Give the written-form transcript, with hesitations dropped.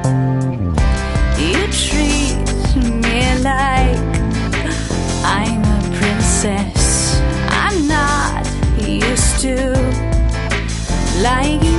You treat me like I'm a princess. I'm not used to like